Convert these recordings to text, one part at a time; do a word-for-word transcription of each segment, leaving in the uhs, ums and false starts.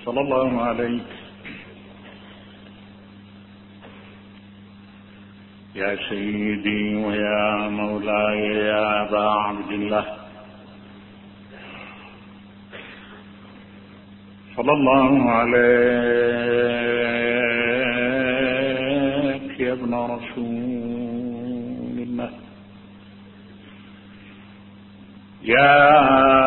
صلى الله عليك يا سيدي ويا مولاي يا أبا عبد الله، صلى الله عليك يا ابن رسول الله، يا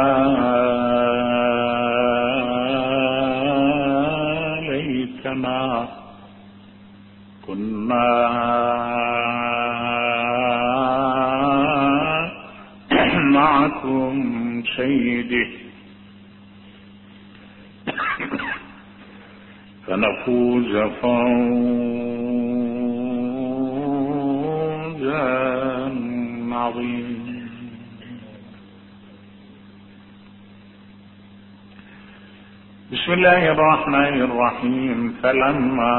ليتنا كنا معكم سيدي فنفوز فوزا عظيما. بسم الله الرحمن الرحيم. فلما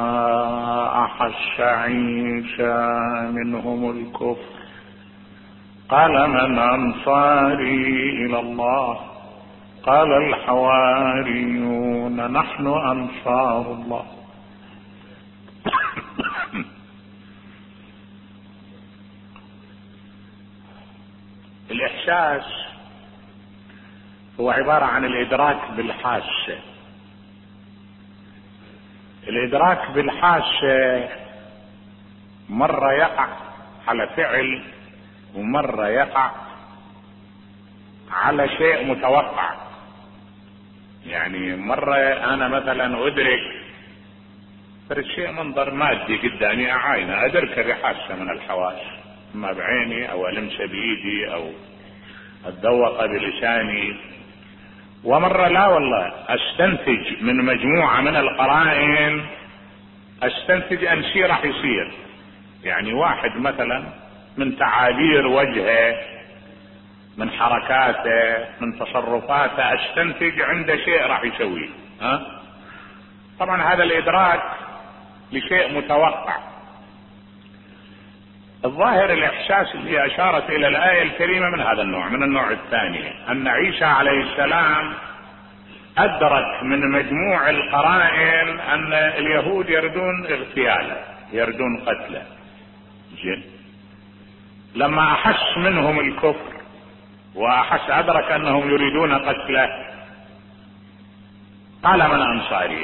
أحس عيسى منهم الكفر قال من أنصاري إلى الله؟ قال الحواريون نحن أنصار الله. الإحساس هو عبارة عن الإدراك بالحاسة. الإدراك بالحاسة مرة يقع على فعل ومرة يقع على شيء متوقع. يعني مرة أنا مثلا أدرك الشيء منظر مادي قدامي أعاينه، أدركه بحاسة من الحواس، إما بعيني أو ألمسه بإيدي أو أتذوقه بلساني. ومرة لا والله أستنتج من مجموعة من القرائن، أستنتج أن شيء راح يصير. يعني واحد مثلا من تعابير وجهه، من حركاته، من تصرفاته، استنتج عنده شيء راح يسويه. ها؟ طبعا هذا الادراك لشيء متوقع. الظاهر الاحساس اللي اشارت الى الايه الكريمه من هذا النوع، من النوع الثاني، ان عيسى عليه السلام ادرك من مجموع القرائن ان اليهود يردون اغتياله، يردون قتله. زين، لما احس منهم الكفر واحس ادرك انهم يريدون قتله قال من انصاري.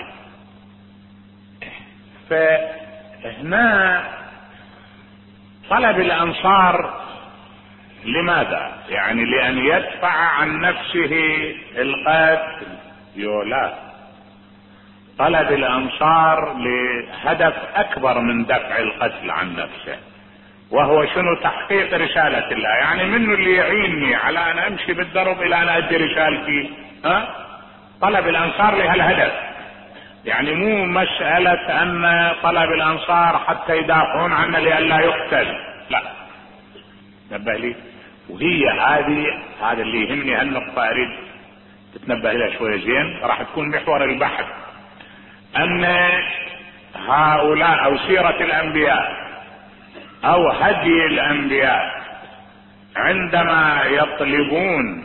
فهنا طلب الانصار لماذا؟ يعني لان يدفع عن نفسه القتل؟ يولا، طلب الانصار لهدف اكبر من دفع القتل عن نفسه، وهو شنو؟ تحقيق رسالة الله. يعني منه اللي يعينني على ان امشي بالدرب الى ان ادي رسالتي. ها؟ طلب الانصار لهالهدف. يعني مو مسألة ان طلب الانصار حتى يدافعون عنه لئلا يقتل، لا، نبه لي. وهي هذه هذا اللي يهمني، هالنقطة اريد تتنبه لها شوية زين، راح تكون محور البحث. ان هؤلاء او سيرة الانبياء او هدي الانبياء عندما يطلبون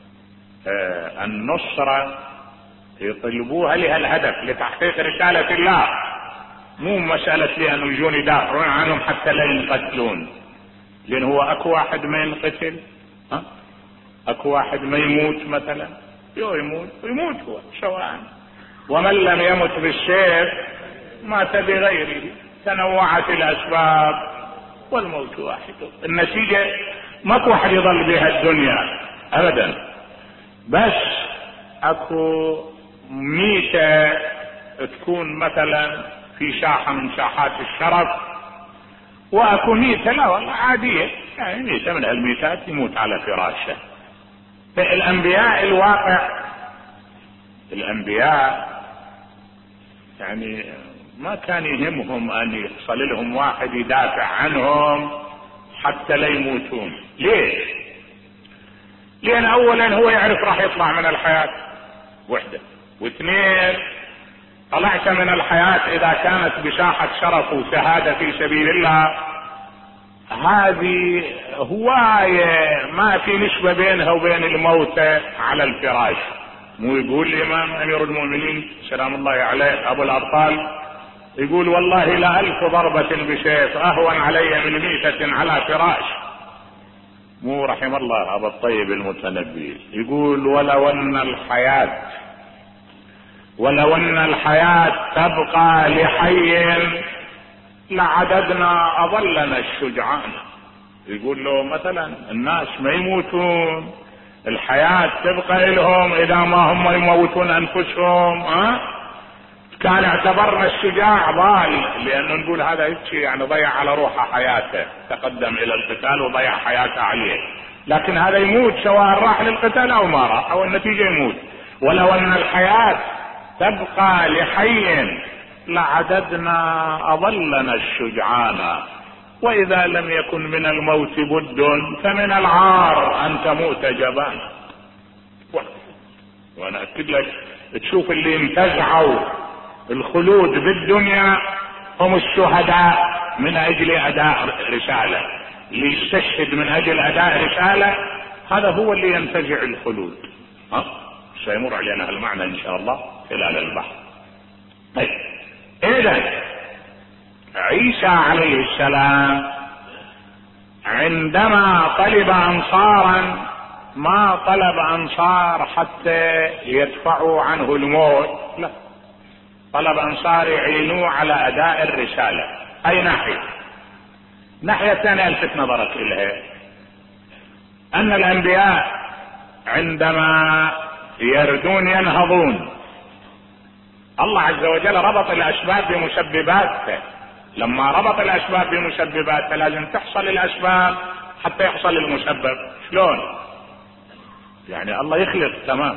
النصرة يطلبوها لهالهدف، لتحقيق رسالة الله، مو مسألة لأن يجون يدافعون عنهم حتى لا ينقتلون. لأن هو اكو واحد ما ينقتل؟ ها؟ اكو واحد ما يموت مثلا؟ يو يموت ويموت هو سواء. ومن لم يمت بالسيف مات بغيره. تنوعت الاسباب والموت واحد. النتيجة ماكو واحد يظل بها الدنيا ابدا، بس اكو ميتة تكون مثلا في ساحة من ساحات الشرف، واكو ميتة لا والله عادية، يعني ميتة من الميتات يموت على فراشه. فالانبياء الواقع، الانبياء يعني ما كان يهمهم ان يحصل لهم واحد يدافع عنهم حتى لا يموتون. ليش؟ لان اولا هو يعرف راح يطلع من الحياة وحده، واثنين طلعت من الحياة اذا كانت بساحة شرف وشهادة في سبيل الله، هذه هواية ما في نسبة بينها وبين الموت على الفراش. مو يقول الامام امير المؤمنين سلام الله عليه ابو الابطال يقول والله لألف ضربة بسيف اهون علي من ميتة على فراش. مو رحم الله ابا الطيب المتنبي يقول ولو ان الحياة ولو ان الحياة تبقى لحي لعددنا اضلنا الشجعان. يقول له مثلا الناس ما يموتون، الحياة تبقى لهم اذا ما هم يموتون انفسهم، ها كان اعتبرنا الشجاع ضال، لانه نقول هذا يبكي يعني ضيع على روحه حياته، تقدم الى القتال وضيع حياته عليه، لكن هذا يموت سواء راح للقتال او ما راح او النتيجة يموت. ولو ان الحياة تبقى لحي لعددنا اضلنا الشجعان، واذا لم يكن من الموت بد فمن العار ان تموت جبانا. وانا اكد لك تشوف اللي انتزعوا الخلود بالدنيا هم الشهداء من اجل اداء رسالة، اللي يستشهد من اجل اداء رسالة هذا هو اللي ينتزع الخلود. ها سيمر علينا المعنى ان شاء الله خلال البحث. طيب اذا عيسى عليه السلام عندما طلب انصارا ما طلب انصار حتى يدفعوا عنه الموت، لا، طلب انصار يعينوه على اداء الرسالة. اي ناحية؟ الناحية الثانية الفت نظرك اليها ان الانبياء عندما يردون ينهضون الله عز وجل ربط الاسباب بمسبباته. لما ربط الاسباب بمسبباته لازم تحصل الاسباب حتى يحصل المسبب. شلون؟ يعني الله يخلق تمام،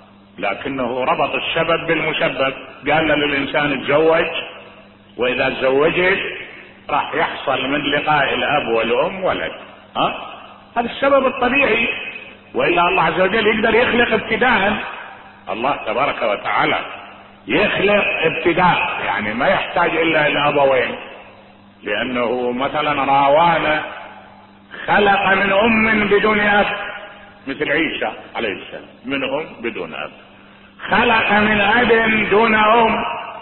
لكنه ربط السبب بالمسبب. قال للانسان تزوج، واذا تزوجت راح يحصل من لقاء الاب والام ولد. ها هذا السبب الطبيعي، والا الله عز وجل يقدر يخلق ابتداء. الله تبارك وتعالى يخلق ابتداء، يعني ما يحتاج الا الى ابوين، لانه مثلا راوانا خلق من ام بدون اب مثل عيسى عليه السلام، منهم بدون اب. خلق من اب دون ام،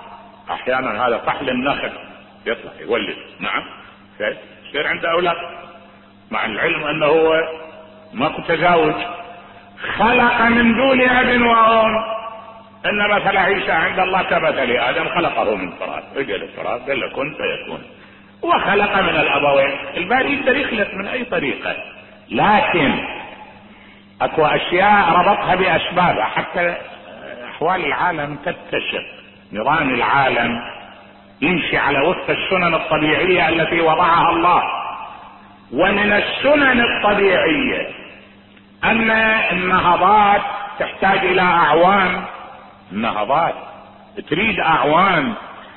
احيانا هذا فحل النخل يطلع يولد، نعم يصير عنده اولاد مع العلم انه هو ماكو تزاوج. خلق من دون اب وام، ان مثل عيسى عند الله كمثل ادم خلقه من تراب، اجى للتراب قال له كن فيكون. وخلق من الابوين. الباري يقدر يخلق من اي طريقه، لكن اكو اشياء ربطها باسبابها حتى احوال العالم تتسق، نظام العالم يمشي على وفق السنن الطبيعيه التي وضعها الله. ومن السنن الطبيعيه ان النهضات تحتاج الى اعوان. النهضات تريد اعوان.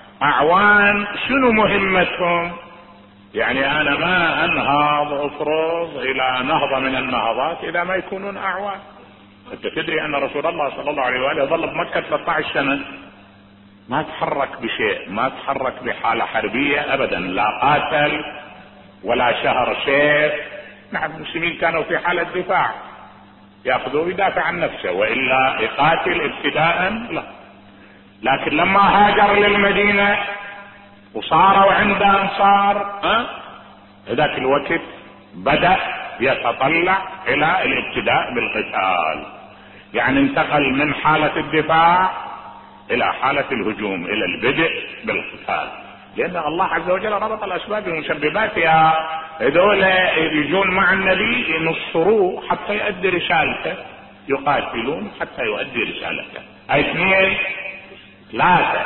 اعوان شنو مهمتهم؟ يعني انا ما انهض افرض الى نهضة من النهضات اذا ما يكونون اعوان. انت تدري ان رسول الله صلى الله عليه وآله ظل بمكة ثلاثة عشر سنة ما تحرك بشيء، ما تحرك بحالة حربية ابدا، لا قاتل ولا شهر سيف. نعم المسلمين كانوا في حالة دفاع، ياخذوه يدافع عن نفسه، والا يقاتل ابتداء لا. لكن لما هاجر للمدينة وصاروا عند انصار ها ذاك الوقت بدأ يتطلع الى الابتداء بالقتال، يعني انتقل من حالة الدفاع الى حالة الهجوم، الى البدء بالقتال، لان الله عز وجل ربط الاسباب بمسبباتها. هذول يجون مع النبي ينصروه حتى يؤدي رسالته، يقاتلون حتى يؤدي رسالته. اثنين ثلاثة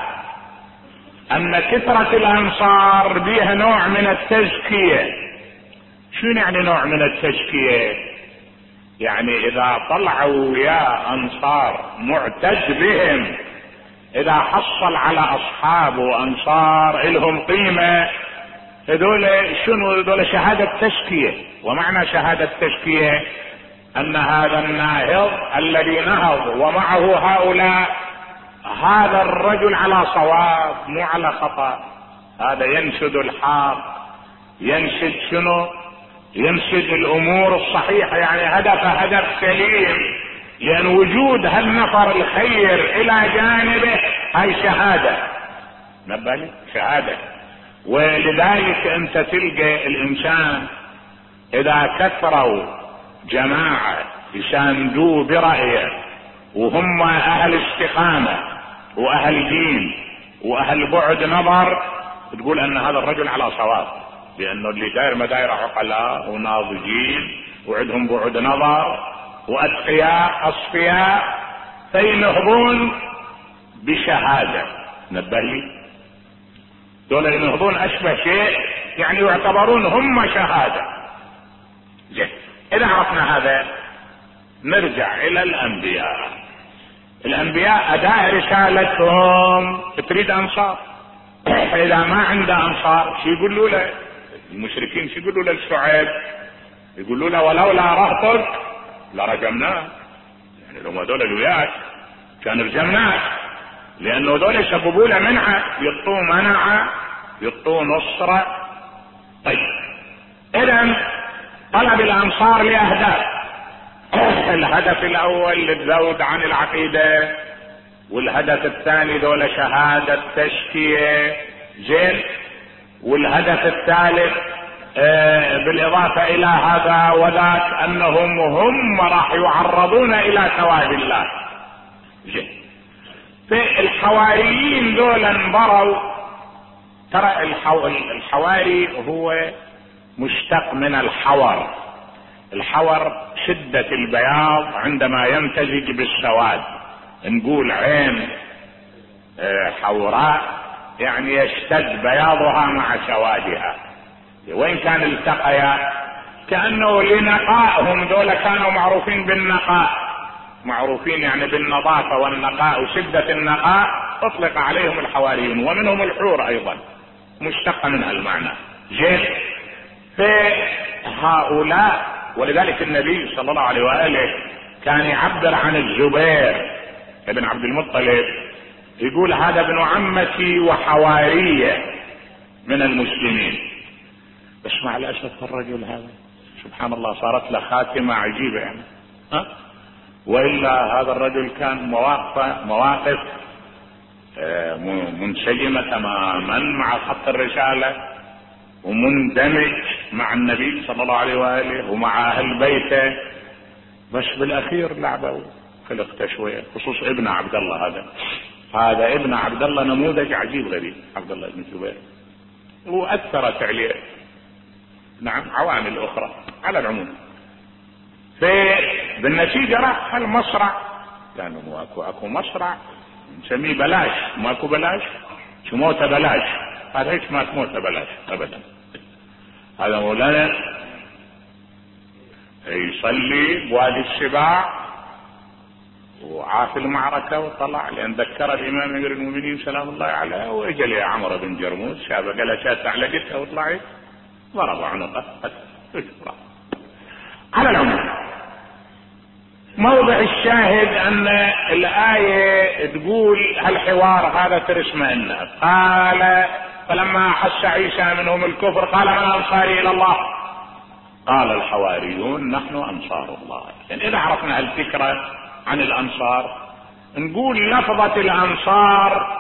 ان كثرة الانصار بها نوع من التزكية. شنو يعني نوع من التزكية؟ يعني اذا طلعوا يا انصار معتز بهم، اذا حصل على اصحاب وانصار لهم قيمة، هذول شنو؟ هذول شهادة تزكية. ومعنى شهادة تزكية ان هذا الناهض الذي نهض ومعه هؤلاء، هذا الرجل على صواب مو على خطأ، هذا ينشد الحق، ينشد شنو؟ ينشد الامور الصحيحة، يعني هدف هدف سليم، لان وجود هالنفر الخير الى جانبه هاي شهادة، نبالي شهادة. ولذلك انت تلقى الانسان اذا كثروا جماعة يساندوه برأيه وهم اهل استقامة واهل دين واهل بعد نظر، تقول ان هذا الرجل على صواب، لانه اللي داير مداير عقلاء وناضجين وعندهم بعد نظر واتقياء اصفياء، فينهضون بشهادة. نبهي دول ينهضون اشبه شيء يعني يعتبرون هم شهادة. زين، اذا عرفنا هذا نرجع الى الانبياء. الانبياء اداء رسالتهم تريد انصار. اذا ما عنده انصار شو يقولوا له المشركين؟ شو يقولوا له الشعيب؟ يقولوا له ولولا رهطك لرجمناه، يعني لو هذول الوياك كان رجمناه، لانه هذول يسببوا له منعه، يعطوه منعه، يعطوه نصره. طيب اذا طلب الانصار لاهداف. الهدف الاول للذود عن العقيده، والهدف الثاني دول شهادة تشكية. زين، والهدف الثالث آه بالاضافة الى هذا وذاك انهم هم راح يعرضون الى ثواب الله. زين، في الحواريين دول انبروا. ترى الحو... الحواري هو مشتق من الحور. الحور شدة البياض عندما يمتزج بالسواد. نقول عين حوراء يعني يشتد بياضها مع سوادها، وين كان التقيا كأنه لنقائهم. دول كانوا معروفين بالنقاء، معروفين يعني بالنظافة والنقاء وشدة النقاء، اطلق عليهم الحواريون، ومنهم الحور ايضا مشتقة من المعنى. زين، في هؤلاء ولذلك النبي صلى الله عليه وآله كان يعبر عن الزبير ابن عبد المطلب، يقول هذا ابن عمتي وحوارية من المسلمين. بس مع الأسف الرجل هذا سبحان الله صارت له خاتمة عجيبة يعني. ها؟ وإلا هذا الرجل كان مواقف مواقف منسجمة تماما مع خط الرسالة، ومندمج مع النبي صلى الله عليه وآله ومع أهل بيته. بس بالأخير لعبوا خلقته شوية، خصوص ابن عبد الله. هذا هذا ابن عبد الله نموذج عجيب غريب، عبد الله بن الزبير، وأثرت عليه نعم عوامل أخرى. على العموم في بالنتيجة راح المصرع، لأنه يعني اكو اكو مصرع نسميه بلاش، ماكو بلاش شو موته بلاش، هذا هيك ما موته بلاش ابدا. هذا مولانا يصلي بوادي السباع وعاف المعركة وطلع، لأن ذكر الإمام أمير المؤمنين سلام الله عليه، وإجا لي عمرو بن جرموس شابه قال شات على قتها وطلعت ضرب عنقه. على العموم موضع الشاهد أن الآية تقول هالحوار هذا ترسم إنه قال فلما أحس عيسى منهم الكفر قال من أنصاري إلى الله قال الحواريون نحن أنصار الله. يعني إذا عرفنا الفكرة عن الأنصار نقول لفظة الأنصار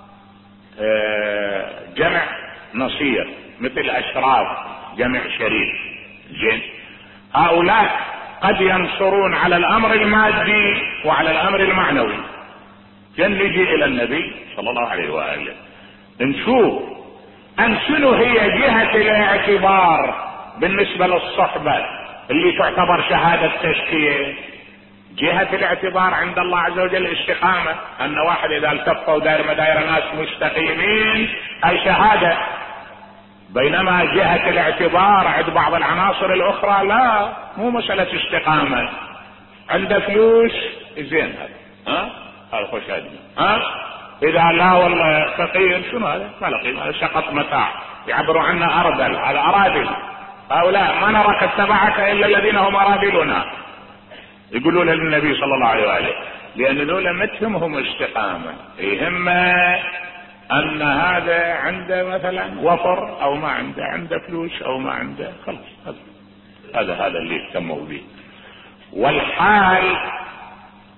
جمع نصير، مثل أشراف جمع شريف. زين، هؤلاء قد ينصرون على الأمر المادي وعلى الأمر المعنوي. نجي إلى النبي صلى الله عليه وآله نشوف أن شنو هي جهة الاعتبار بالنسبة للصحبة اللي تعتبر شهادة تزكية. جهة الاعتبار عند الله عز وجل استقامة، أن واحد إذا التف وداير مداير ناس مستقيمين أي شهادة، بينما جهة الاعتبار عند بعض العناصر الأخرى لا، مو مسألة استقامة. عنده فلوس زين هذا ها هذا خوش هذا ها، إذا لا والله فقير شنو هذا ما له قيمة، هذا سقط متاع. يعبروا عنه أرذل، هذا أراذل. هؤلاء ما نراك اتبعك إلا الذين هم أراذلنا، يقولون للنبي صلى الله عليه وآله، لأن ذولا ما تهمهم استقامة، يهم أن هذا عنده مثلا وفر أو ما عنده، عنده فلوس أو ما عنده، خلاص هذا هذا هذا اللي اهتموا به. والحال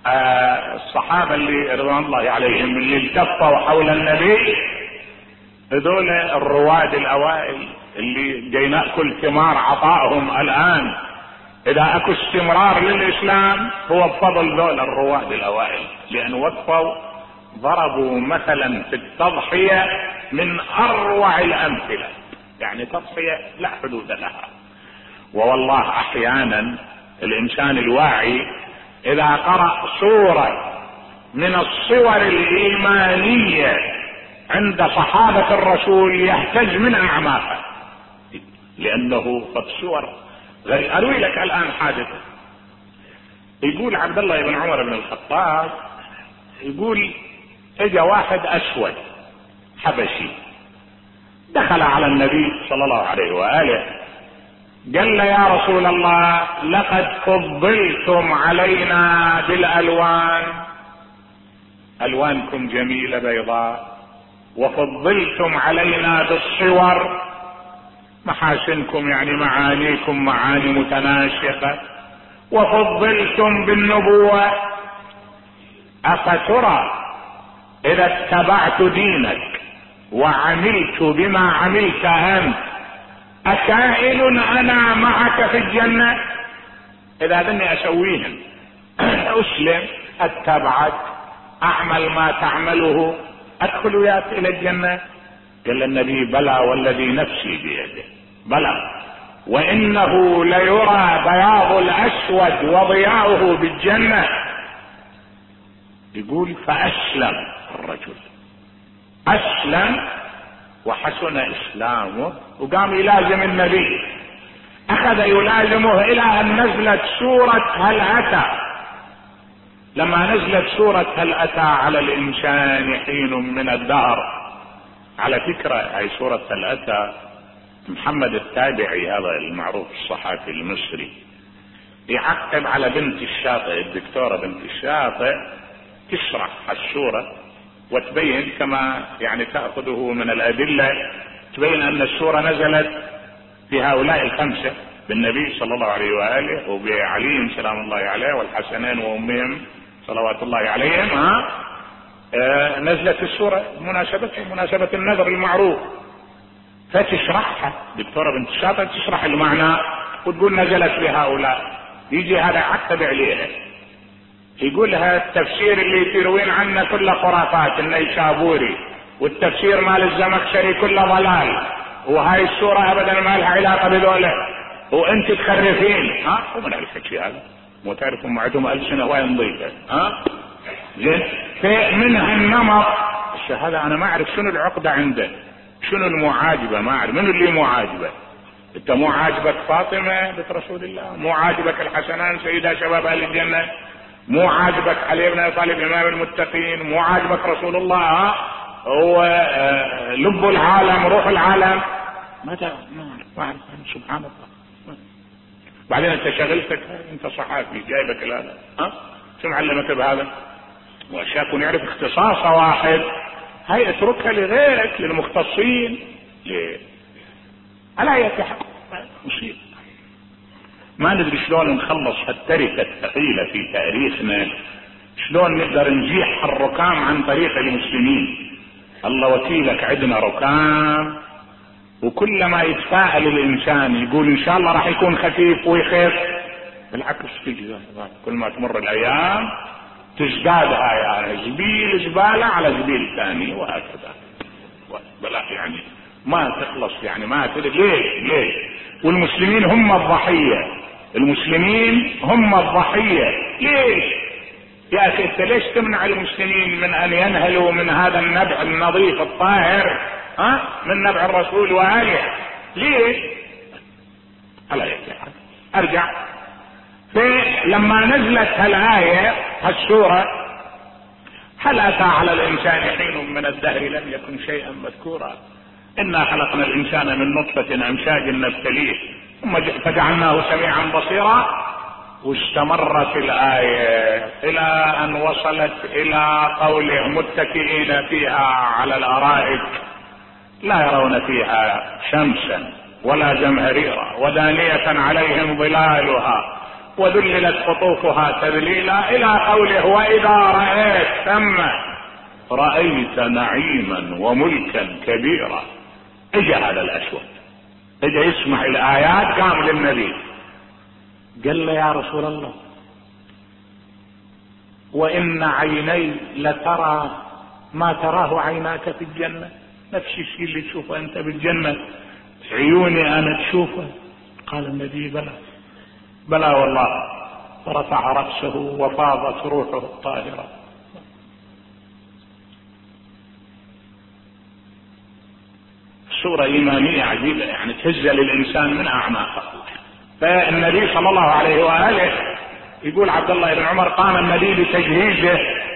آه الصحابة اللي رضوان الله عليهم اللي التفوا حول النبي، هذول الرواد الاوائل اللي جاي ناكل ثمار عطائهم الان. اذا اكو استمرار للاسلام هو بفضل ذول الرواد الاوائل، لان وقفوا ضربوا مثلا في التضحية من اروع الامثلة، يعني تضحية لا حدود لها. ووالله احيانا الانسان الواعي اذا قرأ صورة من الصور الايمانية عند صحابة الرسول يهتز من اعماقه، لانه قد صور غير. اروي لك الان حادثة. يقول عبد الله بن عمر بن الخطاب، يقول اجى واحد اسود حبشي دخل على النبي صلى الله عليه وآله، قال له يا رسول الله لقد فضلتم علينا بالالوان، الوانكم جميلة بيضاء، وفضلتم علينا بالصور، محاسنكم يعني معانيكم معاني متناسقة، وفضلتم بالنبوة. افترى اذا اتبعت دينك وعملت بما عملت انت اكائن انا معك في الجنة؟ اذا بدني اسويهم اسلم اتبعك اعمل ما تعمله ادخل وياك الى الجنة. قال النبي بلى والذي نفسي بيده، بلى وانه ليرى بياض الاسود وضياؤه بالجنة. يقول فاسلم الرجل، اسلم وحسن اسلامه وقام يلازم النبي، اخذ يلازمه الى ان نزلت سورة هل اتى. لما نزلت سورة هل اتى على الانسان حين من الدهر، على فكرة هاي سورة هل اتى محمد التابعي هذا المعروف الصحافي المصري يعقب على بنت الشاطئ، الدكتورة بنت الشاطئ تشرح السورة وتبين كما يعني تأخذه من الأدلة، تبين أن السورة نزلت في هؤلاء الخمسة بالنبي صلى الله عليه وآله وبعلي سلام الله عليه والحسنين وأمهم صلوات الله عليهم. ها آه نزلت السورة مناسبة مناسبة النذر المعروف، فتشرحها دكتورة بنت الشاطئ تشرح المعنى وتقول نزلت لهؤلاء. يجي هذا عقب عليها يقول لها التفسير اللي تروين عنه كله خرافات النيسابوري، والتفسير مال الزمخشري كله ضلال، وهاي السورة ابدا ما لها علاقة بذولا، وانت تخرفين. ها ومن الحكي هذا مو تعرفون معدوم ألسنة وين نظيفة. ها زين منها النمط الشهادة. انا ما اعرف شنو العقدة عنده، شنو المعاجبة، ما اعرف من اللي معاجبة. انت مو عاجبك فاطمة بنت رسول الله، مو عاجبك الحسنان سيدة شباب اهل الجنة، مو عاجبك علي بن ابي طالب امام المتقين، مو عاجبك رسول الله هو لب العالم روح العالم. ماذا ما اعرف سبحان الله. بعدين انت شغلتك انت صحافي جايبك هذا، ها شو معلمك بهذا؟ واشياء يكون يعرف اختصاصه واحد هاي اتركها لغيرك للمختصين. ليه؟ على اي حال مصيبه. ما ندري شلون نخلص هالتركة الثقيلة في تاريخنا، شلون نقدر نزيح الركام عن طريق المسلمين. الله وكيلك عندنا ركام، وكلما يتفاعل الانسان يقول ان شاء الله راح يكون خفيف ويخف، بالعكس تجي كل ما تمر الايام تزدادها يعني زبيل زبالة على زبيل ثاني وهكذا. بلا يعني ما تخلص، يعني ما تدري ليه ليه. والمسلمين هم الضحية، المسلمين هم الضحية. ليش يا اخي انت ليش تمنع المسلمين من ان ينهلوا من هذا النبع النظيف الطاهر، ها من نبع الرسول وآله؟ ليش؟ على اي حال ارجع لما نزلت هالآية هالسورة هل اتى على الانسان حين من الدهر لم يكن شيئا مذكورا، انا خلقنا الانسان من نطفة امشاج نبتليه ثم فجعلناه سميعا بصيرا. واستمرت الآية الى ان وصلت الى قوله متكئين فيها على الارائك لا يرون فيها شمسا ولا زمهريرا ودانية عليهم ظلالها وذللت قطوفها تذليلا إلى قوله وإذا رأيت ثم رأيت نعيما وملكا كبيرا. اجى هذا الأسود اجى يسمع الآيات، قام للنبي قال له يا رسول الله وإن عيني لترى ما تراه عيناك في الجنة، نفس الشيء اللي تشوفه أنت بالجنة عيوني أنا تشوفه. قال النبي بلى بلى والله، فرفع رأسه وفاضت روحه الطاهرة. صورة إيمانية عجيبة يعني تهزل الإنسان من أعماقه. فالنبي صلى الله عليه وآله يقول عبد الله بن عمر قام النبي لتجهيزه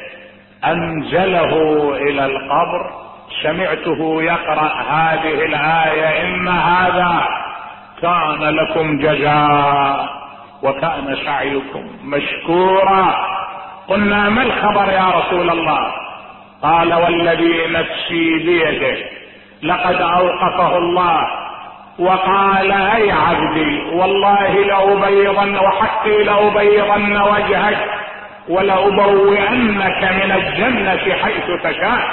أنزله إلى القبر سمعته يقرأ هذه الآية إن هذا كان لكم جزاء وكان سعيكم مشكورا. قلنا ما الخبر يا رسول الله؟ قال والذي نفسي بيده لقد أوقفه الله وقال أي عبدي والله لأبيضن وحقي لأبيضن وجهك ولأبوئنك من الجنة حيث تشاء.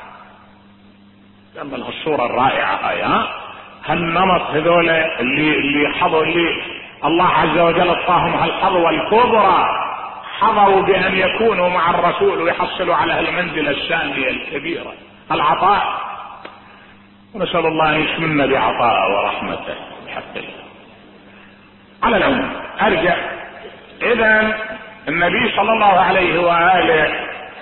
لما الصورة الرائعة هاي ها هالنمط هذول اللي اللي حظوا اللي الله عز وجل اعطاهم هالحظوة الكبرى، حظوا بأن يكونوا مع الرسول ويحصلوا على هالمنزلة السامية الكبيرة العطاء. ونسأل الله أن يشملنا بعطاء ورحمته بحق الله. على العموم أرجع، إذا النبي صلى الله عليه وآله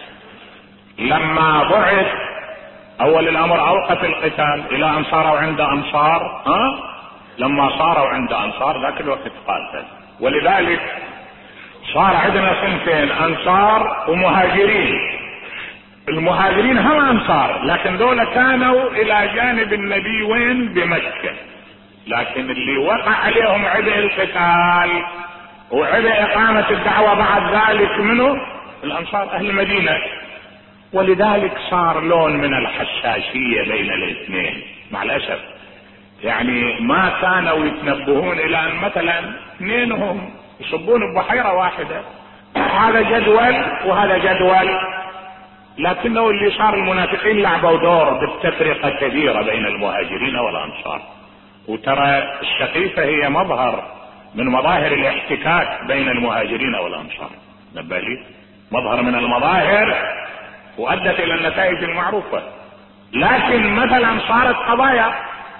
لما بعث أول الأمر أوقف القتال إلى أن صاروا عند أنصار، ها لما صاروا عند أنصار ذاك الوقت قاتل. ولذلك صار عندنا صنفين أنصار ومهاجرين. المهاجرين هم أنصار لكن دول كانوا إلى جانب النبي وين بمكة، لكن اللي وقع عليهم عبء القتال وعبء إقامة الدعوة بعد ذلك منه الأنصار أهل المدينة. ولذلك صار لون من الحساسية بين الاثنين مع الأسف، يعني ما كانوا يتنبهون إلى أن مثلا اثنينهم يصبون ببحيرة واحدة، هذا جدول وهذا جدول. لكنه اللي صار المنافقين لعبوا دور بالتفرقة كبيرة بين المهاجرين والأنصار. وترى السقيفة هي مظهر من مظاهر الاحتكاك بين المهاجرين والأنصار، نبالي مظهر من المظاهر وأدت إلى النتائج المعروفة. لكن مثلا صارت قضايا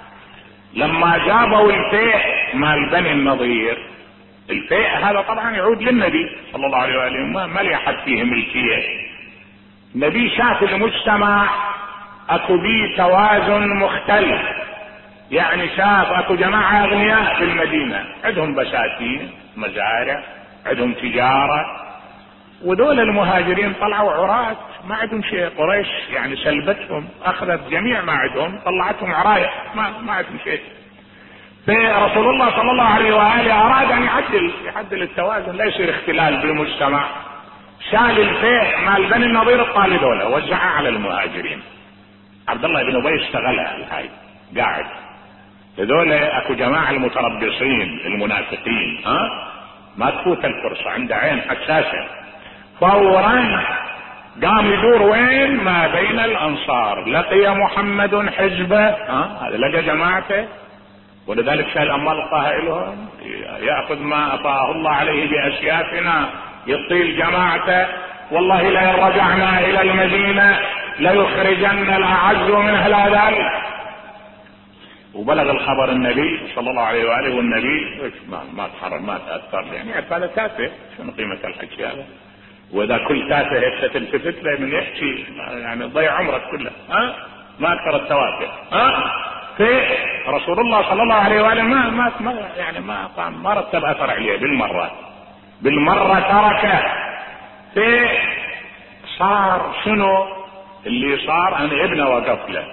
لما جابوا الفيء مال بني النضير، الفيء هذا طبعا يعود للنبي صلى الله عليه وآله، ما لأحد فيه ملكية. النبي شاف المجتمع اكو بيه توازن مختلف، يعني شاف اكو جماعة اغنياء في المدينة عندهم بساتين مزارع عندهم تجارة، ودول المهاجرين طلعوا عراة ما عندهم شيء. قريش يعني سلبتهم اخذت جميع ما عندهم طلعتهم عراية ما, ما عندهم شيء. فرسول الله صلى الله عليه وآله اراد ان يعدل يعدل التوازن لا يصير اختلال بالمجتمع. شال الفيء مال بني النضير الطالي دولة وزعها على المهاجرين. عبد الله بن ابي استغلها هاي قاعد هذول اكو جماعة المتربصين المنافقين ها ما تفوت الفرصة، عنده عين حساسة، فورا قام يدور وين ما بين الانصار. لقي محمد حزبه ها هذا لقى جماعته، ولذلك شال اموال قائلهم ياخذ ما اعطاه الله عليه باسيافنا يطيل جماعته، والله لئن رجعنا الى المدينة ليخرجن الاعز منها الاذل. وبلغ الخبر النبي صلى الله عليه واله، والنبي ما ما تحرر ما تاثر يعني هذا تافه، شنو قيمة الحكي هذا؟ واذا كل تافه هيك تلتفت له من يحكي يعني تضيع عمرك كله ها ما اكثر التوافه ها. في رسول الله صلى الله عليه واله ما ما, ما يعني ما قام ما رتب اثر عليه بالمره بالمره تركه. في صار شنو اللي صار؟ ان ابنه وقف له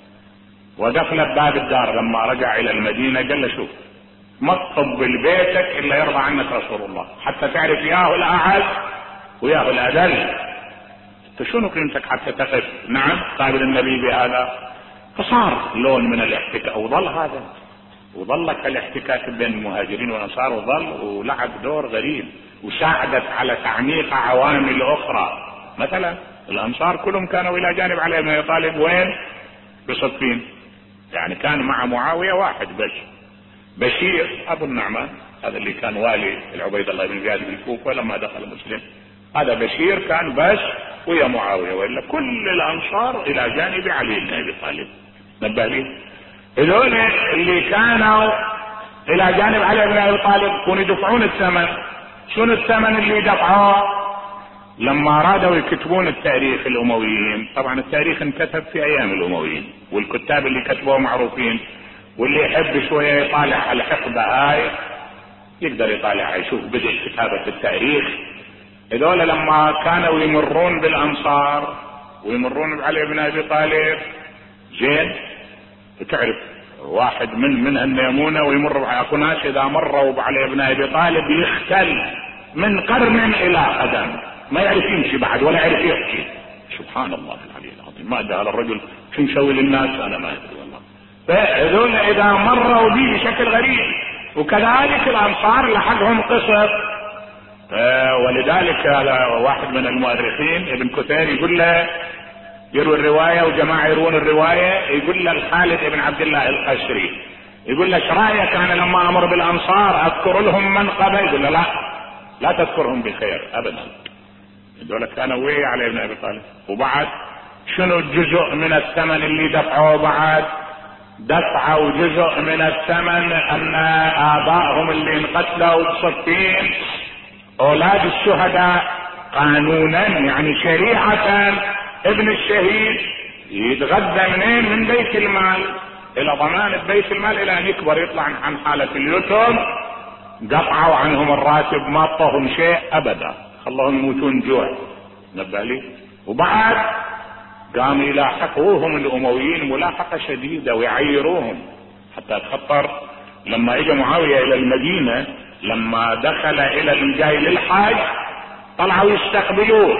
وقف له بباب الدار لما رجع الى المدينه قال له شوف ما تطب لبيتك الا يرضى عنك رسول الله حتى تعرف ياه الاعز وياه الاذل. انت شنو قيمتك حتى تقف نعم قابل النبي بهذا؟ فصار لون من الاحتكاك وظل هذا وظلت الاحتكاك بين المهاجرين والانصار وظل ولعب دور غريب، وساعدت على تعميق عوامل اخرى. مثلا الانصار كلهم كانوا الى جانب علي بن ابي طالب، وين؟ بصفين. يعني كان مع معاوية واحد بس، بشير ابو النعمان، هذا اللي كان والي العبيد الله بن زياد بالكوفة لما دخل مسلم، هذا بشير كان بس ويا معاوية، والا كل الانصار الى جانب علي بن ابي طالب. نبه لي هذول اللي كانوا الى جانب علي بن ابي طالب كانوا يدفعون الثمن. شنو الثمن اللي دفعوه؟ لما ارادوا يكتبون التاريخ الامويين، طبعا التاريخ انكتب في ايام الامويين، والكتاب اللي كتبوه معروفين، واللي يحب شوية يطالع الحقبة هاي يقدر يطالع يشوف بدء كتابة التاريخ. هذول لما كانوا يمرون بالانصار ويمرون بعلي بن ابي طالب، زين تعرف واحد من من النيمونة ويمر اكو ناس اذا مروا بعلي بن ابي طالب يختل من قرن الى قدم، ما يعرف يمشي بعد ولا يعرف يحكي. سبحان الله العلي العظيم، ما ادري هذا الرجل شو مسوي للناس، انا ما ادري والله. فهذول اذا مروا به بشكل غريب، وكذلك الانصار لحقهم قصر. ولذلك هذا واحد من المؤرخين ابن كثير يقول له، يروي الرواية وجماعة يروون الرواية، يقول له الخالد ابن عبد الله القشري يقول له ايش رايك انا لما امر بالانصار اذكر لهم من قبل؟ يقول له لا لا تذكرهم بخير ابدا، دول كانوا ويا علي بن ابي طالب. وبعد شنو الجزء من الثمن اللي دفعوه؟ بعد دفعوا جزء من الثمن ان ابائهم اللي انقتلوا بصفين اولاد الشهداء قانونا، يعني شريعة ابن الشهيد يتغذى منين؟ من بيت المال، الى ضمان بيت المال الى ان يكبر يطلع عن حالة اليتم. قطعوا عنهم الراتب، ما اعطوهم شيء ابدا، خلوهم يموتون جوع. نبه لي. وبعد قاموا يلاحقوهم الامويين ملاحقة شديدة ويعيروهم، حتى تخطر لما اجى معاوية الى المدينة، لما دخل الى الجاي للحاج طلعوا يستقبلوه.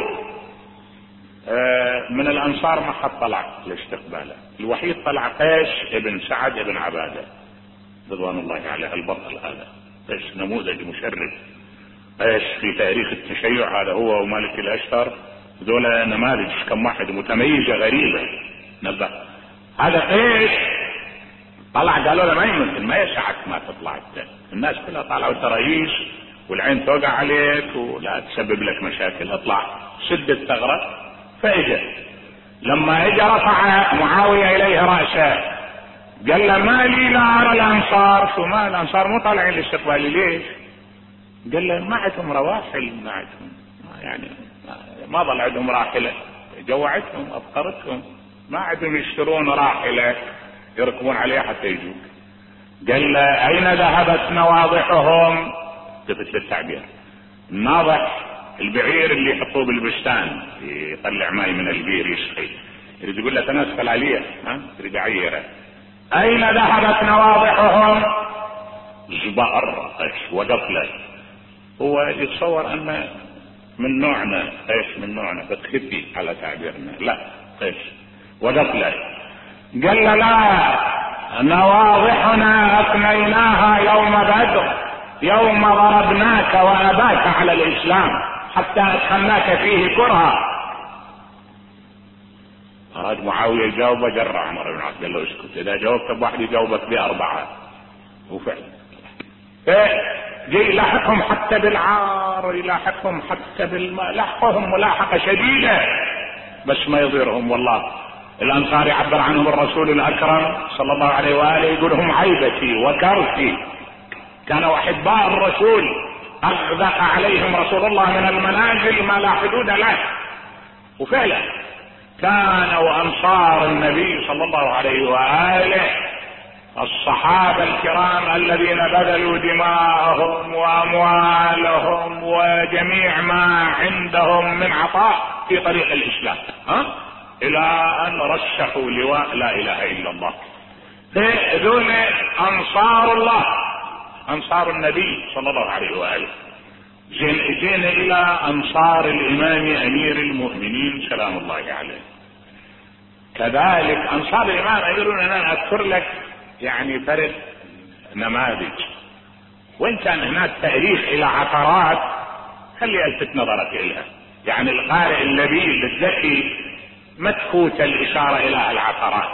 آه من الانصار ما حد طلع لاستقباله، الوحيد طلع قيس ابن سعد ابن عبادة رضوان الله عليه، البطل هذا قيس نموذج مشرف. قيس في تاريخ التشيع هذا هو ومالك الاشتر، ذولا نماذج كم واحد متميزة غريبة. نبه هذا قيس طلع قالوا له ما يمكن، ما يسعك ما تطلع انت، الناس كلها طالعوا ترايش والعين توقع عليك ولا تسبب لك مشاكل، اطلع سد الثغرة. فاجا لما اجى رفع معاوية اليه رأسه قال له ما لي لا ارى الانصار. شو ما الانصار مو طالعين لاستقبالي ليش؟ قال له ما عندهم رواحل، ما عندهم يعني ما ظل عندهم راحلة، جوعتهم افقرتهم، ما عندهم يشترون راحلة يركبون عليها حتى يجوك. قال له اين ذهبت نواضحهم؟ تفت للتعبير، الناضح البعير اللي يحطوه بالبستان يطلع ماء من البير يسقي، يريد يقول له تناسقل عليه، ها يريد يعيره. اين ذهبت نواضحهم؟ زبار وقفله. هو يتصور ان من نوعنا، ايش من نوعنا بتخفي على تعبيرنا، لا ايش وقفله. قال له لا، نواضحنا افنيناها يوم بدر، يوم ضربناك واباك على الاسلام حتى ادخلناك فيه كرها. اراد معاوية يجاوبه، جرى عمر بن العاص قال له اسكت، اذا جاوبت بواحد يجاوبك باربعة. وفعلا جاي يلاحقهم حتى بالعار، يلاحقهم حتى بالماء، لحقهم ملاحقة شديدة بس ما يضيرهم. والله الانصار يعبر عنهم الرسول الاكرم صلى الله عليه واله، يقول هم عيبتي وكرتي، كانوا احباء الرسول، اغدق عليهم رسول الله من المنازل ما لا حدود له. وفعلا كانوا انصار النبي صلى الله عليه واله الصحابة الكرام الذين بذلوا دماءهم واموالهم وجميع ما عندهم من عطاء في طريق الاسلام، ها الى ان رشحوا لواء لا اله الا الله. هذول انصار الله، انصار النبي صلى الله عليه واله. جينا الى انصار الامام امير المؤمنين سلام الله عليه. كذلك انصار الامام، يقولون انا اذكر لك يعني فرد نماذج، وإن كان هناك تاريخ إلى عثرات خلي ألفت نظرك إليها. يعني القارئ اللبيب الذكي ما تفوت الإشارة إلى العثرات.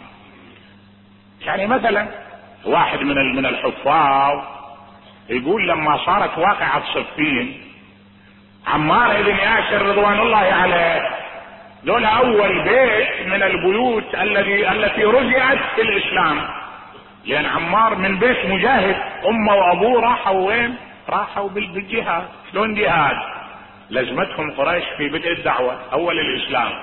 يعني مثلا واحد من من الحفاظ يقول لما صارت واقعة صفين عمار بن ياسر رضوان الله عليه دول أول بيت من البيوت الذي التي رجعت في الإسلام، لأن عمار من بيت مجاهد، أمه وأبوه راحوا وين؟ راحوا بالجهاد. شلون جهاد؟ لزمتهم قريش في بدء الدعوة أول الإسلام،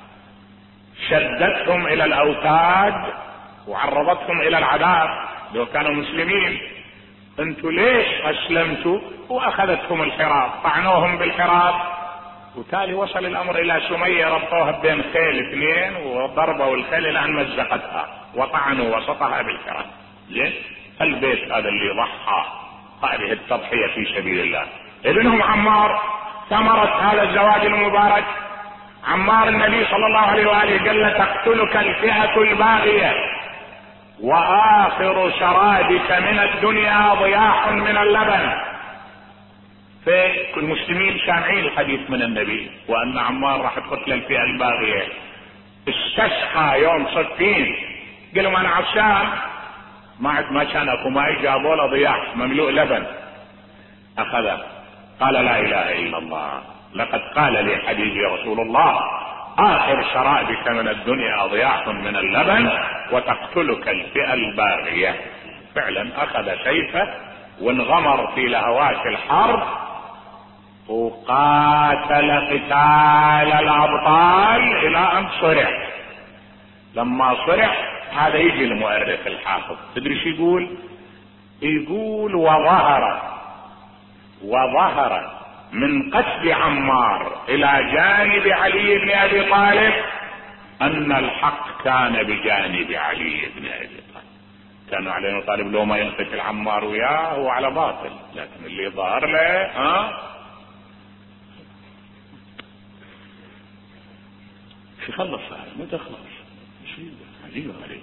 شدتهم إلى الأوتاد وعرضتهم إلى العذاب لو كانوا مسلمين. انتوا ليش أسلمتوا؟ وأخذتهم الحراب، طعنوهم بالحراب، وتالي وصل الأمر إلى سمية ربطوها بين خيل اثنين وضربوا الخيل إلى أن مزقتها وطعنوا وسطها بالحراب. زين، البيت هذا اللي ضحى هذه التضحية في سبيل الله. ابنهم عمار ثمرة هذا الزواج المبارك. عمار النبي صلى الله عليه وآله قال له تقتلك الفئة الباغية وآخر شرابك من الدنيا ضياح من اللبن. فالمسلمين سامعين الحديث من النبي وأن عمار راح تقتل الفئة الباغية. استسقى يوم صفين قالوا أنا عطشان، ما ما كان اكو ماء، جابوا له ضياح مملوء لبن اخذه، قال لا اله الا الله لقد قال لي حبيبي رسول الله اخر شرابك من الدنيا ضياح من اللبن وتقتلك الفئة الباغية. فعلا اخذ سيفه وانغمر في لهوات الحرب وقاتل قتال الابطال الى ان صرح. لما صرح هذا يجي المؤرخ الحافظ تدري شو يقول؟ يقول وظهر وظهر من قتل عمار الى جانب علي بن ابي طالب ان الحق كان بجانب علي بن ابي طالب. كان علي بن طالب لو ما ينقتل عمار وياه هو على باطل، لكن اللي ظهر له ها شو خلص هذا ما تخلص شيء عجيب غريب.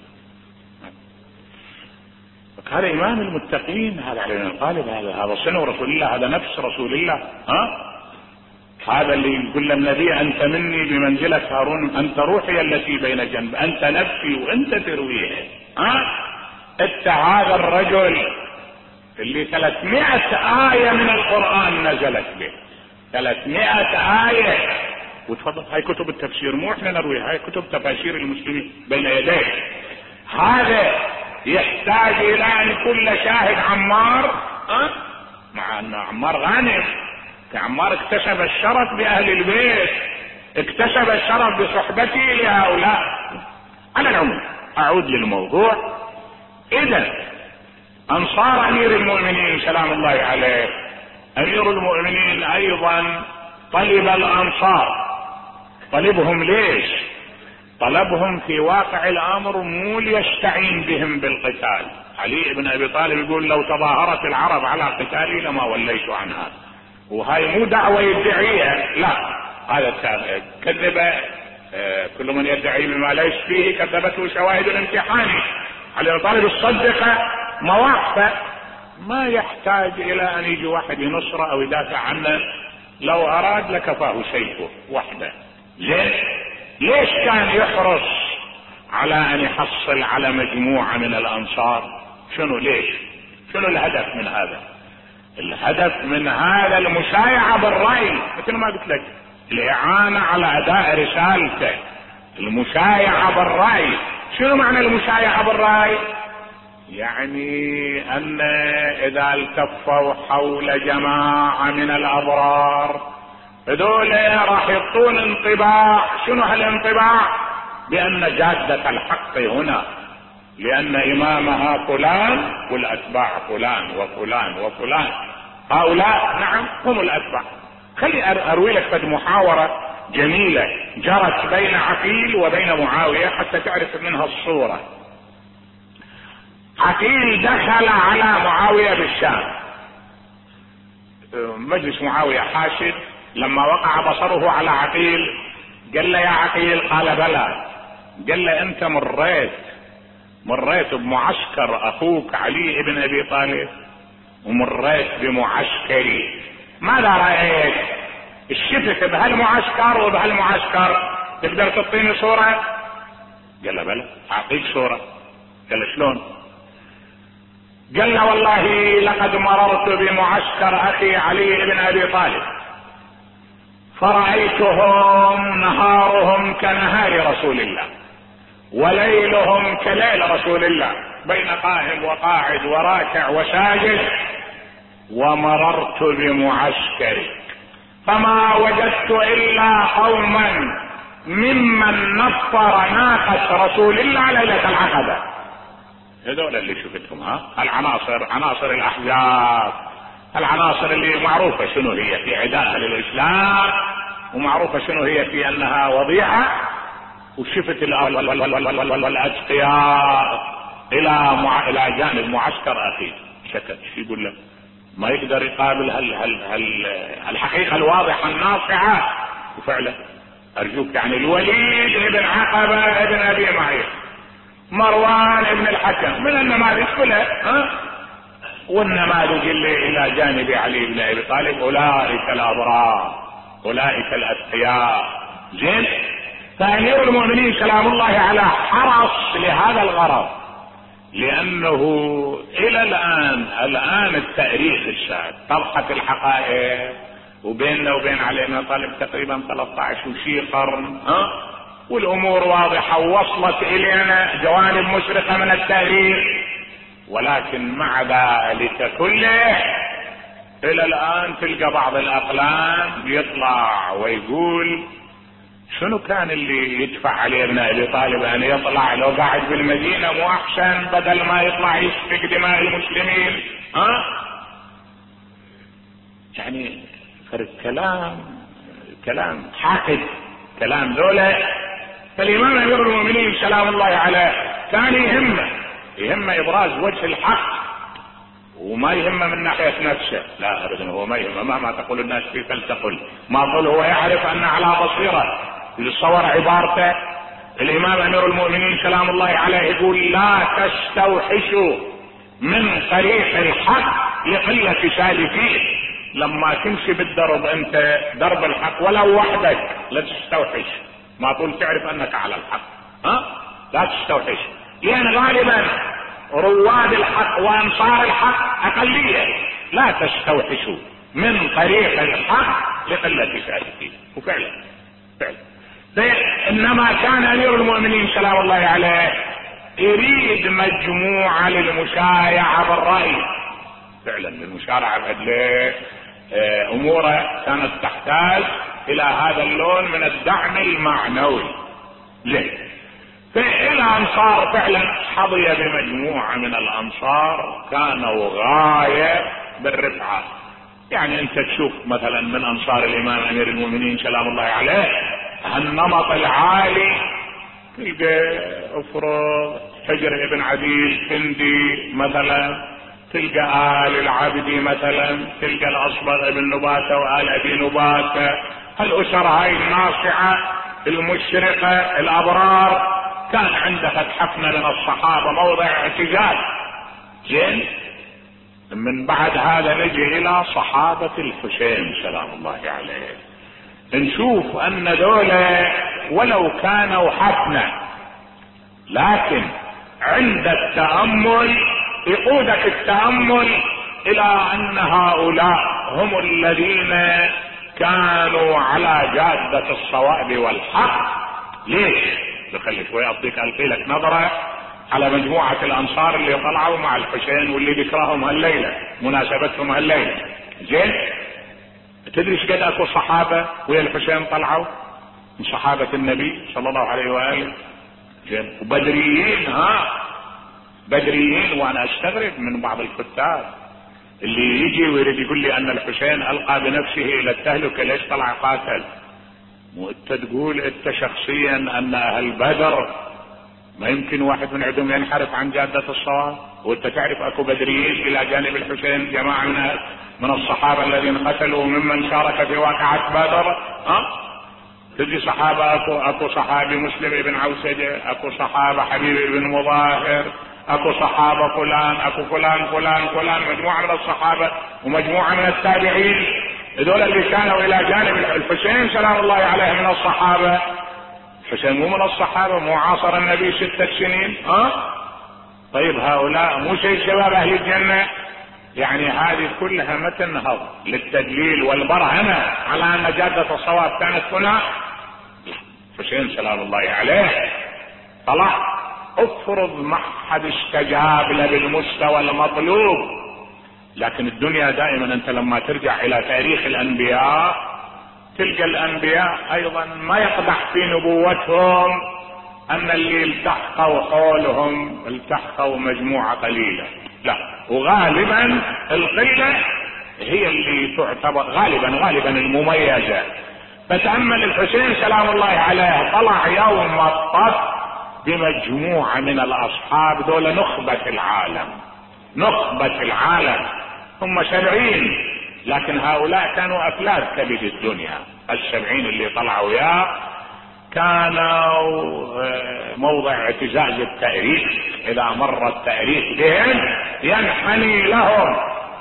هذا امام المتقين، هذا علي بن طالب، هذا هذا صنع رسول الله، هذا نفس رسول الله. ها هذا اللي يقول للنبي انت مني بمنزلة هارون، انت روحي التي بين جنب، انت نفسي وانت ترويها. ها انت هذا الرجل اللي ثلاثمائة آية من القرآن نزلت به، ثلاثمائة آية. وتفضل هاي كتب التفسير مو احنا نرويها، هاي كتب تفاسير المسلمين بين يديه. هذا يحتاج الى ان كل شاهد عمار، أه؟ مع ان عمار غانم، عمار اكتسب الشرف باهل البيت، اكتسب الشرف بصحبته لهؤلاء. على العموم اعود للموضوع. اذا انصار امير المؤمنين سلام الله عليه، امير المؤمنين ايضا طلب الانصار. طلبهم ليش؟ طلبهم في واقع الامر مو ليستعين بهم بالقتال. علي بن ابي طالب يقول لو تظاهرت العرب على قتالي لما وليت عنها، وهاي مو دعوة يدعيها، لا هذا كذب. آه كل من يدعي بما ليس فيه كذبته شواهد الامتحان. علي بن طالب الصدقة مواقفه ما يحتاج الى ان يجي واحد ينصره او يدافع عنه، لو اراد لكفاه سيفه وحده. ليش؟ ليش كان يحرص على ان يحصل على مجموعة من الانصار؟ شنو ليش؟ شنو الهدف من هذا؟ الهدف من هذا المسايعة بالرأي، مثل ما قلت لك، الاعانة على اداء رسالته، المسايعة بالرأي. شنو معنى المسايعة بالرأي؟ يعني ان اذا التفوا حول جماعة من الابرار هذول راح يعطون انطباع. شنو هالانطباع؟ بان جادة الحق هنا، لان امامها فلان والاتباع فلان وفلان وفلان، هؤلاء نعم هم الاتباع. خلي اروي لك قد محاورة جميلة جرت بين عقيل وبين معاوية حتى تعرف منها الصورة. عقيل دخل على معاوية بالشام، مجلس معاوية حاشد، لما وقع بصره على عقيل قال له يا عقيل، قال بلى، قال له انت مريت مريت بمعسكر اخوك علي بن ابي طالب ومريت بمعسكري، ماذا رأيت؟ الشفت بهالمعسكر وبهالمعسكر، تقدر تعطيني صورة؟ قال له بلى اعطيك صورة. قال له شلون؟ قال له والله لقد مررت بمعسكر اخي علي بن ابي طالب فرأيتهم نهارهم كنهار رسول الله وليلهم كليل رسول الله، بين قائم وقاعد وراكع وساجد، ومررت بمعسكري فما وجدت الا قوما ممن نفر ناقة رسول الله ليلة العقبة. هذول اللي شفتهم، ها العناصر، عناصر الاحزاب، العناصر اللي معروفة شنو هي في عدائها للاسلام، ومعروفة شنو هي في انها وضيعة، وشفت الاتقياء الى مع... الى جانب معسكر اخيه. شكت شو يقول له؟ ما يقدر يقابل هال هال هال الحقيقة الواضحة الناصعة. وفعلا ارجوك، يعني الوليد بن عقبة بن ابي معيط، مروان بن الحكم، من النماذج كلها، ها والنماذج اللي الى جانب علي بن ابي طالب اولئك الابرار، اولئك الاتقياء. زين، فامير المؤمنين سلام الله عليه حرص لهذا الغرض، لانه الى الان الان التاريخ الشاهد طبقة الحقائق، وبيننا وبين علي بن طالب تقريبا ثلاثة عشر وشي قرن، ها والامور واضحة ووصلت الينا جوانب مشرقة من التاريخ، ولكن مع ذلك كله الى الان تلقى بعض الاقلام يطلع ويقول شنو كان اللي يدفع علي بن ابي طالب ان يطلع لو قاعد بالمدينة مو احسن بدل ما يطلع يسفك دماء المسلمين؟ ها يعني فرق كلام، كلام حاقد، كلام ذولا. فالامام امير المؤمنين سلام الله عليه كان يهمه يهمه ابراز وجه الحق، وما يهمه من ناحية نفسه، لا ابدا، هو ما يهمه مهما تقول الناس فيه فلتقل، ما قل هو يعرف ان على بصيرة. يتصور عبارته الامام امير المؤمنين سلام الله عليه يقول لا تستوحشوا من طريق الحق لقلة سالكيه. لما تمشي بالدرب انت درب الحق ولو وحدك لا تستوحش، ما طول تعرف انك على الحق، ها لا تستوحش، لان غالبا رواد الحق وانصار الحق اقلية. لا تستوحشوا من طريق الحق لقلة سالكيه. وفعلا فعلا انما كان امير المؤمنين سلام الله عليه يريد مجموعة للمشايعة بالرأي، فعلا للمشارعة بأدلة اموره كانت تحتاج الى هذا اللون من الدعم المعنوي. ليه؟ فالانصار فعلا حظي بمجموعة من الانصار كانوا غاية بالرفعة. يعني انت تشوف مثلا من انصار الامام امير المؤمنين سلام الله عليه النمط العالي، تلقى افرض حجر ابن عديل كندي مثلا، تلقى آل العابدي مثلا، تلقى الأصبغ ابن نباتة وآل أبي نباتة، الأسر هاي الناصعة المشرقة الأبرار، كان عندها حفنة من الصحابة موضع اعتزال. زين، من بعد هذا نجي إلى صحابة الحسين سلام الله عليه، نشوف أن دولة ولو كانوا حفنة لكن عند التأمل يقودك التأمل الى ان هؤلاء هم الذين كانوا على جادة الصواب والحق. ليش؟ بخلي شوي اعطيك القي لك نظرة على مجموعة الانصار اللي طلعوا مع الحسين واللي ذكرهم هالليلة مناسبتهم هالليلة. زين، تدري ايش قد اكو صحابة ويا الحسين طلعوا من صحابة النبي صلى الله عليه وآله؟ زين، وبدريين، ها بدريين. وانا استغرب من بعض الكتاب اللي يجي ويريد يقول لي ان الحسين القى بنفسه الى التهلكة، ليش طلع قاتل؟ وانت تقول انت شخصيا ان اهل بدر ما يمكن واحد من عندهم ينحرف عن جادة الصواب، وانت تعرف اكو بدريين الى جانب الحسين جماعة من من الصحابة الذين قتلوا ممن شارك في واقعة بدر، ها تجي صحابة، اكو اكو صحابي مسلم بن عوسجة، اكو صحابة حبيب بن مظاهر، اكو صحابة فلان، اكو فلان فلان فلان، مجموعة من الصحابة ومجموعة من التابعين، هذول اللي كانوا الى جانب الحسين سلام الله عليه من الصحابة. الحسين مو من الصحابة، مو عاصر النبي ستة سنين؟ ها طيب هؤلاء مو شيء شباب اهل الجنة؟ يعني هذه كلها ما تنهض للتدليل والبرهنة على ان جادة الصواب كانت هنا. الحسين سلام الله عليه طلع، افرض ما حد استجاب له بالمستوى المطلوب. لكن الدنيا دائما انت لما ترجع الى تاريخ الانبياء تلقى الانبياء ايضا ما يقدح في نبوتهم ان اللي التحقوا حولهم التحقوا مجموعة قليلة، لا، وغالبا القلة هي اللي تعتبر غالبا غالبا المميزة. فتأمل الحسين سلام الله عليه طلع يوم الطف بمجموعة من الاصحاب، دول نخبة العالم، نخبة العالم، هم سبعين، لكن هؤلاء كانوا افلاس كبد الدنيا. السبعين اللي طلعوا وياه كانوا موضع اعتزاز التاريخ، اذا مر التاريخ بهم ينحني لهم.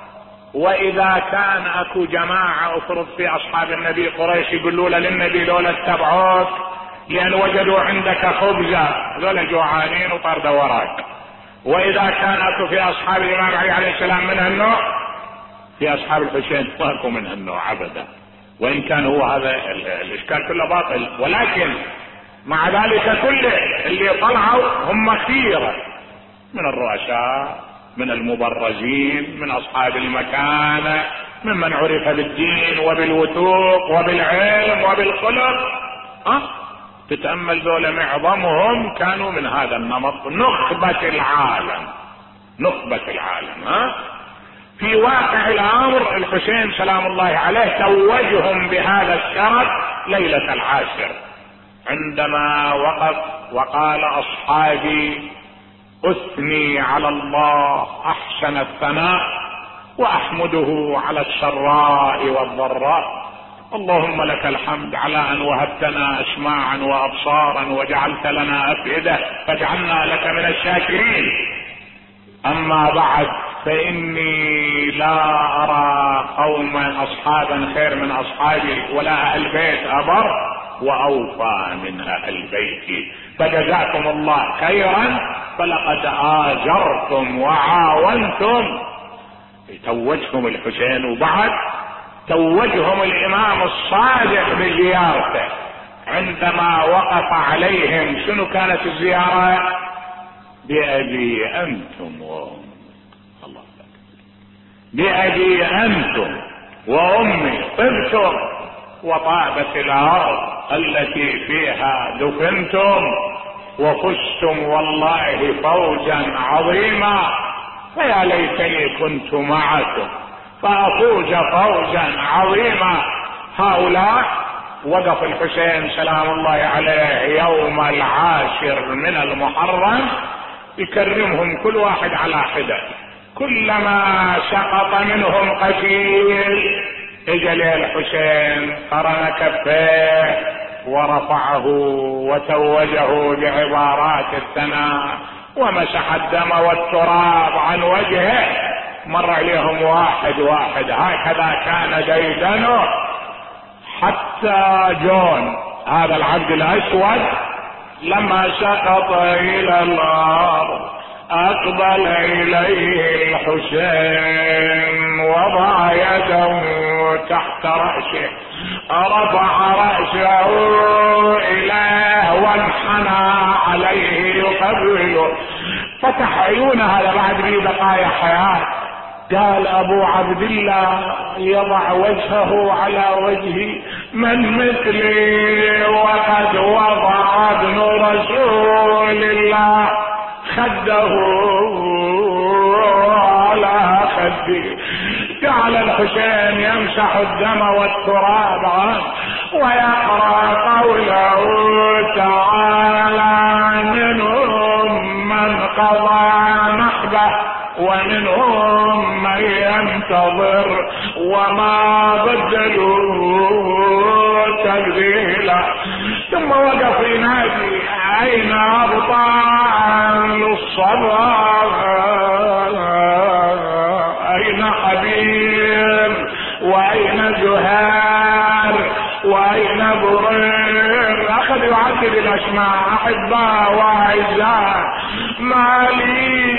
واذا كان اكو جماعة افرض في اصحاب النبي قريش يقولوا له للنبي لولا اتبعوك لان وجدوا عندك خبزة، ذولا جوعانين وطردوا وراك. واذا كان اكو في اصحاب الامام علي عليه السلام من هالنوع، في اصحاب الحسين ماكو من هالنوع ابدا، وان كان هو هذا الاشكال كله باطل. ولكن مع ذلك كله اللي طلعوا هم خيرة من الرؤساء، من المبرزين، من اصحاب المكانة، ممن عرف بالدين وبالوثوق وبالعلم وبالخلق. ها تتأمل ذولا معظمهم كانوا من هذا النمط، نخبة العالم، نخبة العالم. ها في واقع الامر الحسين سلام الله عليه توجهم بهذا الشرف ليلة العاشر، عندما وقف وقال اصحابي اثني على الله احسن الثناء واحمده على السراء والضراء، اللهم لك الحمد على ان وهبتنا اسماعا وابصارا وجعلت لنا افئدة فاجعلنا لك من الشاكرين. اما بعد فاني لا ارى قوما اصحابا خير من اصحابي ولا اهل بيت ابر واوفى من اهل بيتي، فجزاكم الله خيرا فلقد آجرتم وعاونتم. توجهم الحسين، وبعد توجهم الامام الصادق بزيارته عندما وقف عليهم. شنو كانت الزيارة؟ بأبي أنتم وأمي، الله بأبي أنتم وأمي طبتم وطابت الأرض التي فيها دفنتم وفزتم والله فوزا عظيما، فيا ليتني كنت معكم فأفوز فوزا عظيما. هؤلاء وقف الحسين سلام الله عليه يوم العاشر من المحرم يكرمهم كل واحد على حدة، كلما سقط منهم قتيل اجل الحسين قرن كفيه ورفعه وتوجه بعبارات الثناء ومسح الدم والتراب عن وجهه، مر عليهم واحد واحد، هكذا كان ديدنه حتى جون هذا العبد الاسود لما سقط الى الارض اقبل اليه الحسين وضع يده تحت رأسه، رفع رأسه اليه وانحنى عليه يقبله، فتح عيونه هذا بعد في بقايا حياة. قال ابو عبد الله يضع وجهه على وجهي من مثلي وقد وضع ابن رسول الله خده على خدي. جعل الحسين يمسح الدم والتراب عنه ويقرأ قوله تعالى منهم من قضى نحبه ومنهم من ينتظر وما بدلوا تبديلا. عطاء للصبا، أين حبيب وأين زهير وأين برير؟ أخذ يعدد الأسماء أحباء وأعزاء. ما لي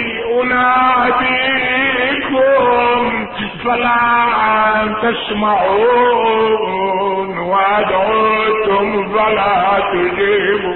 أناديكم فلا تسمعون، وأدعوكم فلا تجيبون.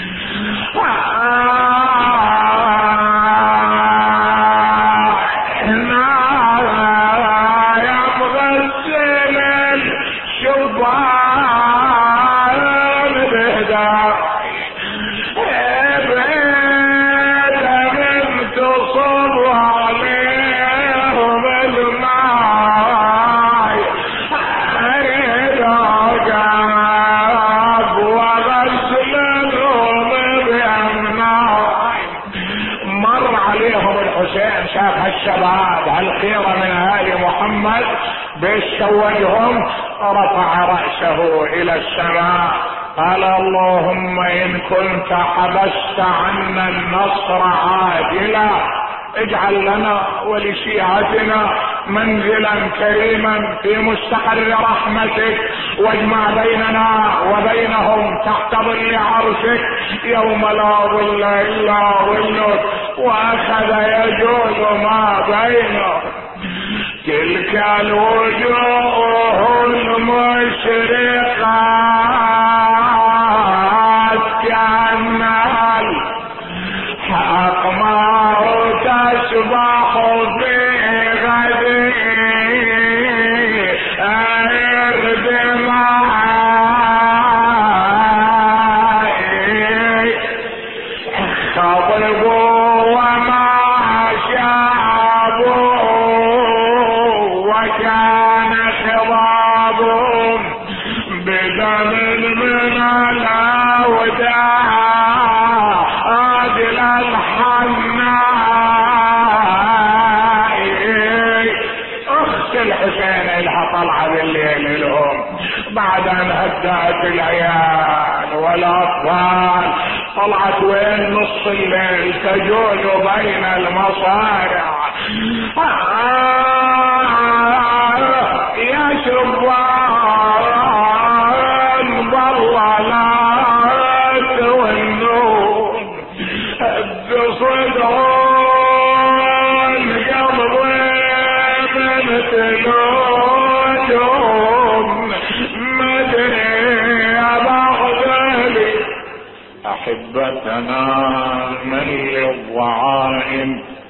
الشباب هالخيرة من آل محمد بيشوجهم، رفع رأسه إلى السماء قال اللهم إن كنت حبست عنا النصر عاجلا اجعل لنا ولشيعتنا منزلا كريما في مستقر رحمتك، واجمع بيننا وبينهم تحت ظل عرشك يوم لا ظل الا ظلك. واخذ يجوز ما بينه تلك الوجوه المشرقات كأنها الأقمار تسبح في غدي أرض ماء خضبوا وما شابوا وكان خضابهم بدم من الأوداع عادل الحناء. اخت الحسين لها طلعة بالليل لهم بعد ان هدأت العيال والاطفال، طلعت وين نص الليل تجول بين المصارع. آه يا شبان والله لا تونون بصدعون قلبي مثلون مدري يا بغدادي احبتنا من للضعائن.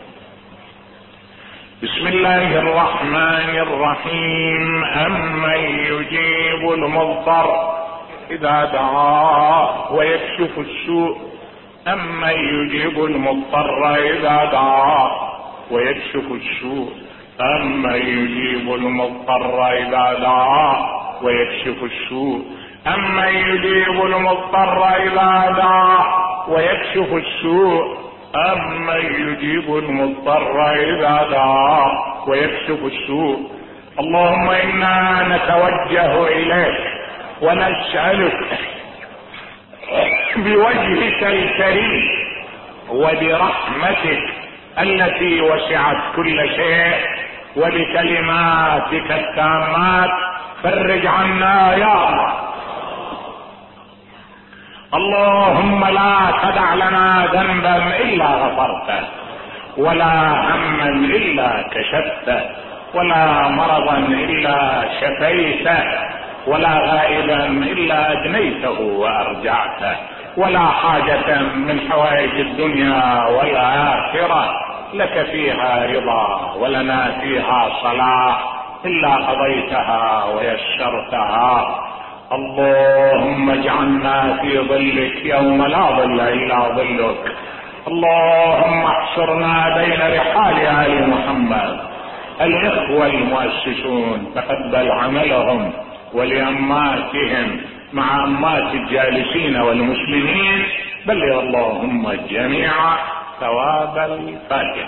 بسم الله الرحمن الرحيم. أمن يجيب المضطر إذا دعاه ويكشف السوء، أمن يجيب المضطر إذا دعاه ويكشف السوء، أمن يجيب المضطر إذا دعاه ويكشف السوء، أمن يجيب المضطر إذا دعاه ويكشف السوء، أمن يجيب المضطر إذا دعاه ويكشف السوء. اللهم إنا نتوجه إليك ونسألك بوجهك الكريم وبرحمتك التي وسعت كل شيء وبكلماتك التامات فرج عنا يا الله. اللهم لا تدع لنا ذنبا إلا غفرته، ولا هما إلا كشفته، ولا مرضا إلا شفيته، ولا غائبا إلا أدنيته وأرجعته، ولا حاجة من حوائج الدنيا والآخرة لك فيها رضا ولنا فيها صلاح إلا قضيتها ويسرتها. اللهم اجعلنا في ظلك يوم لا ظل إلا ظلك. اللهم احشرنا بين رحال آل محمد. الإخوة المؤسسون تقبل عملهم ولأماتهم مع أمات الجالسين والمسلمين، بلغ اللهم الجميع ثواب الفاتحة.